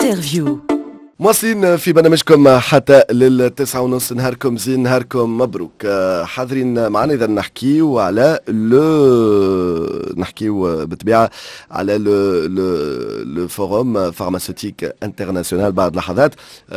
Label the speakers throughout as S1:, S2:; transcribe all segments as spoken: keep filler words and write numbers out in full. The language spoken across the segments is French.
S1: انترفيو.
S2: مواصلين في برنامجكم حتى للتسعة ونص. نهاركم زين، نهاركم مبروك. حاضرين معنا اذا نحكيو على لو نحكيو بالطبيعه على لو لو فوروم فارماسيوتيك انترناسيونال بعد لحظات.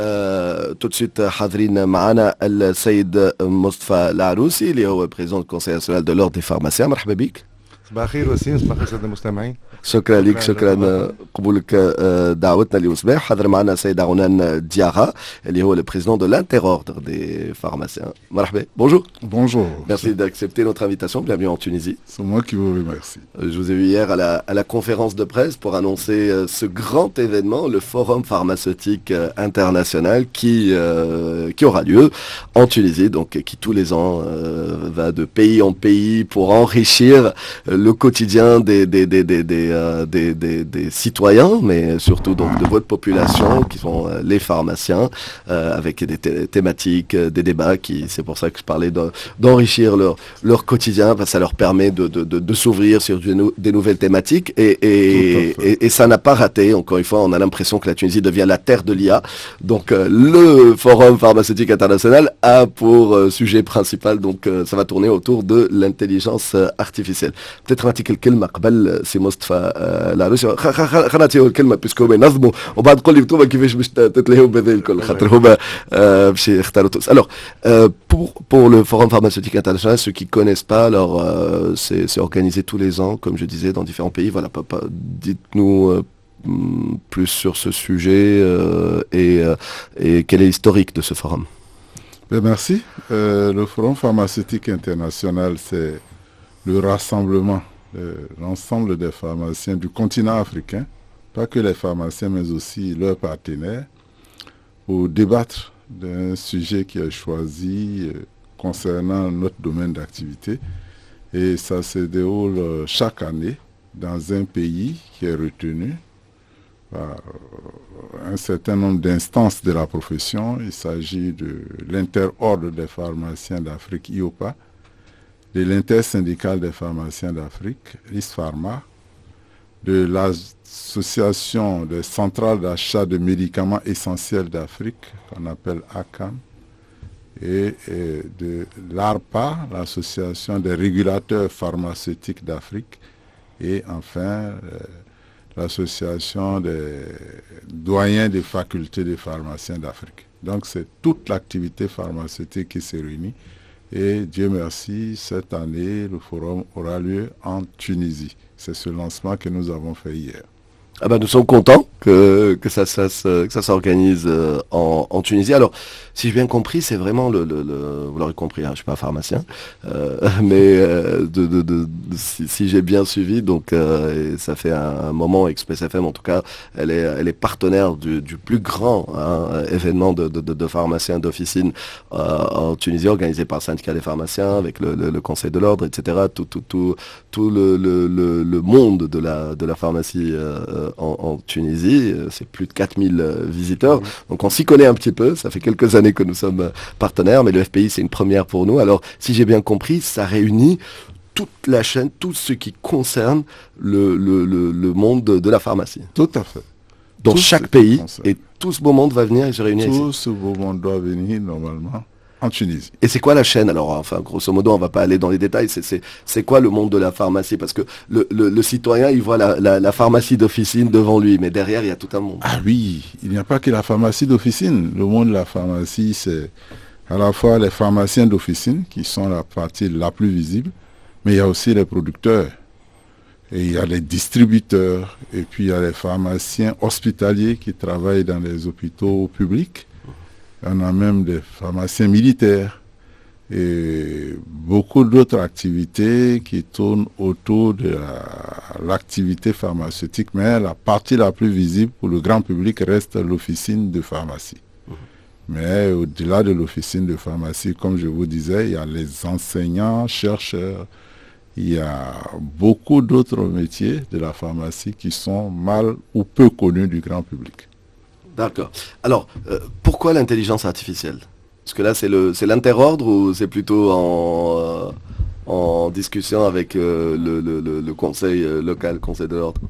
S2: تو سويت حاضرين معنا السيد مصطفى العروسي اللي هو بريزون كونسيل ناسيونال دو لوردر دي فارماسيان. مرحبا بك.
S3: صباح الخير وسيم، صباح الخير سادة المستمعين.
S2: شكرا لك، شكرا قبولك دعوتنا اليوم صباح. حضر معنا السيد عونان ديارا اللي هو le président de l'inter-ordre des pharmaciens. مرحبا. Bonjour.
S4: Bonjour.
S2: Merci d'accepter notre invitation. Bienvenue en Tunisie.
S4: C'est moi qui vous remercie.
S2: Je vous ai vu hier à la, à la conférence de presse pour annoncer euh, ce grand événement, le Forum pharmaceutique euh, international qui, euh, qui aura lieu en Tunisie, donc qui tous les ans euh, va de pays en pays pour enrichir euh, le quotidien des, des, des, des, des, euh, des, des, des citoyens, mais surtout donc de votre population qui sont euh, les pharmaciens, euh, avec des thé- thématiques, euh, des débats qui, c'est pour ça que je parlais de, d'enrichir leur, leur quotidien, parce que ça leur permet de, de, de, de s'ouvrir sur des, nou- des nouvelles thématiques et, et, et, et ça n'a pas raté. Encore une fois, on a l'impression que la Tunisie devient la terre de l'I A. Donc euh, le Forum pharmaceutique international a pour euh, sujet principal, donc euh, ça va tourner autour de l'intelligence euh, artificielle. Peut-être un petit كلمة قبل سي مصطفى العروسي. خلينا نعطيو الكلمة بيسكو هما ينظموا وبعد تقول لي انتوما كيفاش باش تتلهوا بهذا الكل، خاطر هما باش يختاروا tous. Alors euh, pour pour le Forum pharmaceutique international, ceux qui connaissent pas, alors euh, c'est c'est organisé tous les ans, comme je disais, dans différents pays. Voilà, papa, dites-nous euh, plus sur ce sujet euh, et euh, et quel est l'historique de ce forum.
S4: Bien, merci. Euh, le Forum pharmaceutique international, c'est le rassemblement de l'ensemble des pharmaciens du continent africain, pas que les pharmaciens, mais aussi leurs partenaires, pour débattre d'un sujet qui est choisi euh, concernant notre domaine d'activité. Et ça se déroule euh, chaque année dans un pays qui est retenu par euh, un certain nombre d'instances de la profession. Il s'agit de l'inter-ordre des pharmaciens d'Afrique, I O P A, de l'intersyndicale des pharmaciens d'Afrique, l'ISPHARMA, de l'association des centrales d'achat de médicaments essentiels d'Afrique, qu'on appelle A C A M, et, et de l'ARPA, l'association des régulateurs pharmaceutiques d'Afrique, et enfin euh, l'association des doyens des facultés des pharmaciens d'Afrique. Donc c'est toute l'activité pharmaceutique qui se réunit. Et Dieu merci, cette année, le forum aura lieu en Tunisie. C'est ce lancement que nous avons fait hier.
S2: Ah ben, nous sommes contents que, que ça, ça, ça, que ça s'organise euh, en, en Tunisie. Alors, si j'ai bien compris, c'est vraiment le, le, le vous l'aurez compris, hein, je suis pas pharmacien, euh, mais euh, de, de, de, de, si, si j'ai bien suivi, donc euh, et ça fait un, un moment, Express F M en tout cas, elle est, elle est partenaire du, du plus grand hein, événement de, de, de, de pharmaciens d'officine euh, en Tunisie, organisé par le syndicat des pharmaciens, avec le, le, le Conseil de l'ordre, et cetera. Tout, tout, tout, tout le, le, le, le monde de la, de la pharmacie euh, en, en Tunisie, c'est plus de quatre mille visiteurs, donc on s'y connaît un petit peu, ça fait quelques années que nous sommes partenaires, mais le F P I c'est une première pour nous. Alors si j'ai bien compris, ça réunit toute la chaîne, tout ce qui concerne le, le, le, le monde de, de la pharmacie.
S4: Tout à fait.
S2: Dans
S4: Tout
S2: chaque pays,
S4: concerne.
S2: et tout ce beau monde va venir et se réunir
S4: Tout
S2: ici.
S4: ce beau monde doit venir normalement en Tunisie.
S2: Et c'est quoi la chaîne? Alors, enfin, grosso modo, on va pas aller dans les détails. C'est, c'est, c'est quoi le monde de la pharmacie? Parce que le, le, le citoyen, il voit la, la, la pharmacie d'officine devant lui, mais derrière, il y a tout un monde.
S4: Ah oui, il n'y a pas que la pharmacie d'officine. Le monde de la pharmacie, c'est à la fois les pharmaciens d'officine, qui sont la partie la plus visible, mais il y a aussi les producteurs. Et il y a les distributeurs, et puis il y a les pharmaciens hospitaliers qui travaillent dans les hôpitaux publics. On a même des pharmaciens militaires et beaucoup d'autres activités qui tournent autour de la, l'activité pharmaceutique. Mais la partie la plus visible pour le grand public reste l'officine de pharmacie. Mmh. Mais au-delà de l'officine de pharmacie, comme je vous disais, il y a les enseignants, chercheurs, il y a beaucoup d'autres métiers de la pharmacie qui sont mal ou peu connus du grand public.
S2: D'accord. Alors, euh, pourquoi l'intelligence artificielle? Parce que là, c'est le, c'est l'interordre ou c'est plutôt en, euh, en discussion avec euh, le, le, le, le conseil euh, local, conseil de l'ordre?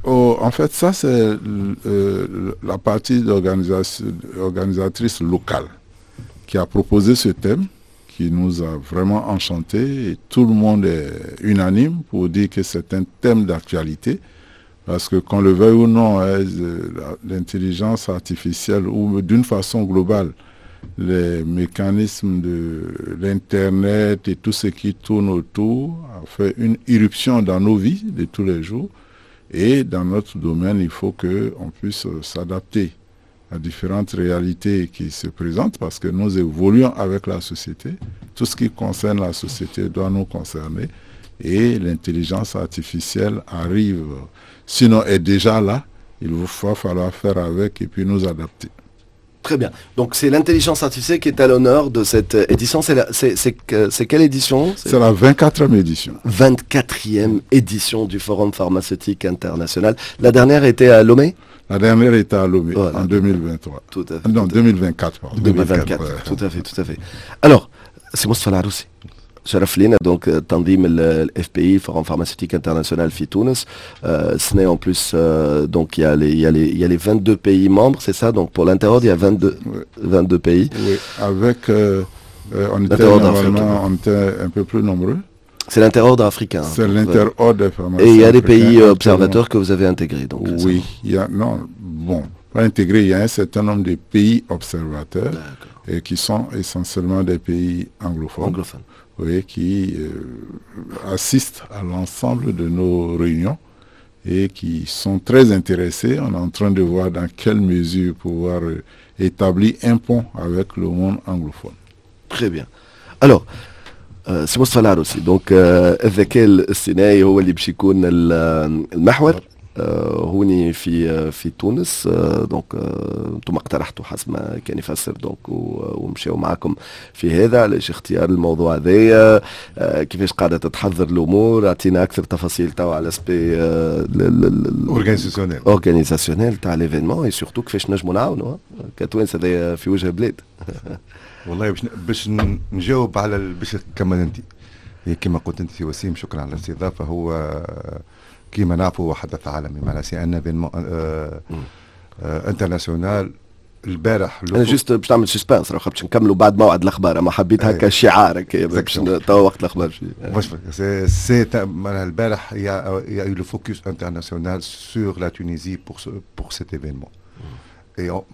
S4: Oh, en fait, ça, c'est euh, la partie organisatrice locale qui a proposé ce thème, qui nous a vraiment enchantés. Et tout le monde est unanime pour dire que c'est un thème d'actualité. Parce que qu'on le veuille ou non, hein, l'intelligence artificielle, ou d'une façon globale, les mécanismes de l'Internet et tout ce qui tourne autour a fait une irruption dans nos vies de tous les jours. Et dans notre domaine, il faut qu'on puisse s'adapter à différentes réalités qui se présentent parce que nous évoluons avec la société. Tout ce qui concerne la société doit nous concerner. Et l'intelligence artificielle arrive, sinon est déjà là. Il va falloir faire avec et puis nous adapter.
S2: Très bien. Donc c'est l'intelligence artificielle qui est à l'honneur de cette édition. C'est, la, c'est, c'est, c'est quelle édition ?
S4: C'est, c'est la vingt-quatrième édition.
S2: vingt-quatrième édition du Forum pharmaceutique international. La dernière était à Lomé ?
S4: La dernière était à Lomé, voilà. En deux mille vingt-trois.
S2: Tout à fait.
S4: Non, deux mille vingt-quatre, pardon.
S2: deux mille vingt-quatre, ouais. Tout à fait, tout à fait. Alors, c'est Moustapha Laroussi. شرف لينا دونك تنظيم الاف بي Forum pharmaceutique international في تونس. Ce n'est en plus donc il y a les il y a les il y a les vingt-deux pays membres, c'est ça, donc pour l'Interordre il y a vingt-deux oui. vingt-deux pays.
S4: Oui, avec euh, euh, on était normalement on était un peu plus nombreux.
S2: C'est l'Interordre africain.
S4: C'est l'Interordre des pharmaciens.
S2: Et il y a des pays observateurs que vous avez intégrés donc.
S4: Oui, il y a non bon, pas intégrés, il y a un certain nombre de pays observateurs. D'accord. Et qui sont essentiellement des pays anglophones.
S2: Anglophones.
S4: Oui, qui euh, assistent à l'ensemble de nos réunions et qui sont très intéressés. On est en train de voir dans quelle mesure pouvoir euh, établir un pont avec le monde anglophone.
S2: Très bien. Alors, euh, c'est Moustapha Laroussi. Donc, الذكاء الصناعي هو اللي باش يكون المحور هوني في في تونس. دونك انتم اقترحتوا حسب ما كان يفسر دونك ومشاو معكم في هذا علاش اختيار الموضوع هذايا، كيفاش قاعده تتحضر الامور، اعطينا اكثر تفاصيل توا على سبي
S3: اورغانيزاسيونيل
S2: اورغانيزاسيونيل تاع ليفينمون، اي سورتو كيفاش نجموا نعاونوا كتوانسه هذايا في وجه البلاد.
S3: والله باش باش نجاوب على باش كما انت كما قلت انت سي وسيم، شكرا على الاستضافه. هو كما نعرفوا هو حدث عالمي، معناها سي ان ايفينمون انترناسيونال. البارح
S2: انا جست باش نعمل سسبانس راه باش نكملوا بعد موعد الاخبار، اما حبيت هكا شعار هكا باش توا وقت الاخبار شي
S3: واش سي سي معناها البارح يا يا يو لو فوكس انترناسيونال سور لا تونيزي بور بور سيت ايفينمون. Et on,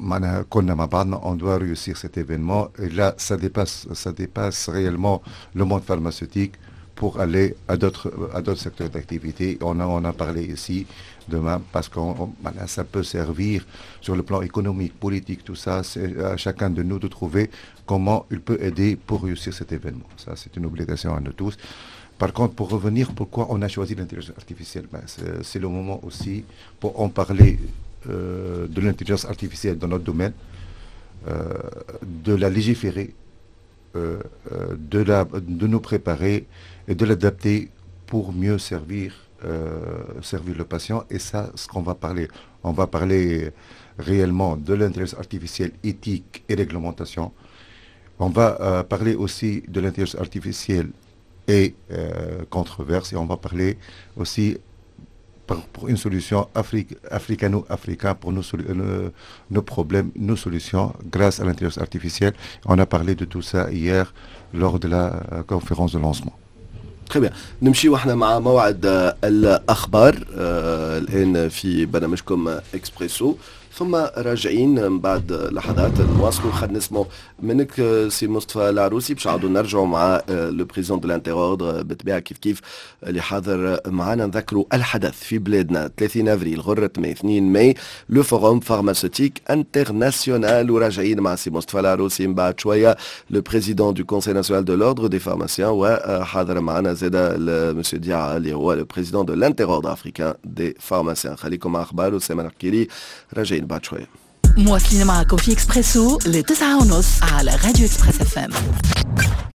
S3: on doit réussir cet événement. Et là, ça dépasse, ça dépasse réellement le monde pharmaceutique pour aller à d'autres, à d'autres secteurs d'activité. On a, on a parlé ici demain parce que ça peut servir sur le plan économique, politique, tout ça. C'est à chacun de nous de trouver comment il peut aider pour réussir cet événement. Ça, c'est une obligation à nous tous. Par contre, pour revenir, pourquoi on a choisi l'intelligence artificielle, ben, c'est, c'est le moment aussi pour en parler. Euh, de l'intelligence artificielle dans notre domaine, euh, de la légiférer, euh, euh, de, la, de nous préparer et de l'adapter pour mieux servir, euh, servir le patient. Et ça, ce qu'on va parler, on va parler réellement de l'intelligence artificielle éthique et réglementation. On va euh, parler aussi de l'intelligence artificielle et euh, controverse, et on va parler aussi pour une solution Afri- africano-africaine pour nos, nos, nos problèmes, nos solutions grâce à l'intelligence artificielle. On a parlé de tout ça hier lors de la euh, conférence de lancement.
S2: Très bien. نمشي واحنا مع موعد الأخبار الآن في برنامجكم إكسبريسو، ثم راجعين من بعد لحظات نواصلوا. خلينا نسمعوا منك سي مصطفى العروسي باش نعاودوا نرجعوا مع لو بريزيدون دو لانتيغوردر بالطبيعه كيف كيف اللي حاضر معنا. نذكروا الحدث في بلادنا ثلاثين افريل غره ماي اثنين ماي لو فوروم فارماسيوتيك انترناسيونال، وراجعين مع سي مصطفى العروسي من بعد شويه لو بريزيدون دو كونسيل ناسيونال دو لوردر دي فارماسيان، وحاضر معنا زاده مسيو ديعا اللي هو لو بريزيدون دو لانتيغوردر افريكان دي فارماسيان. خليكم مع اخبار وسامر حكيري، راجعين بعد شويه.
S1: مواصلين معكم في اكسبريسو لتسعة ونص على راديو اكسبريس اف ام.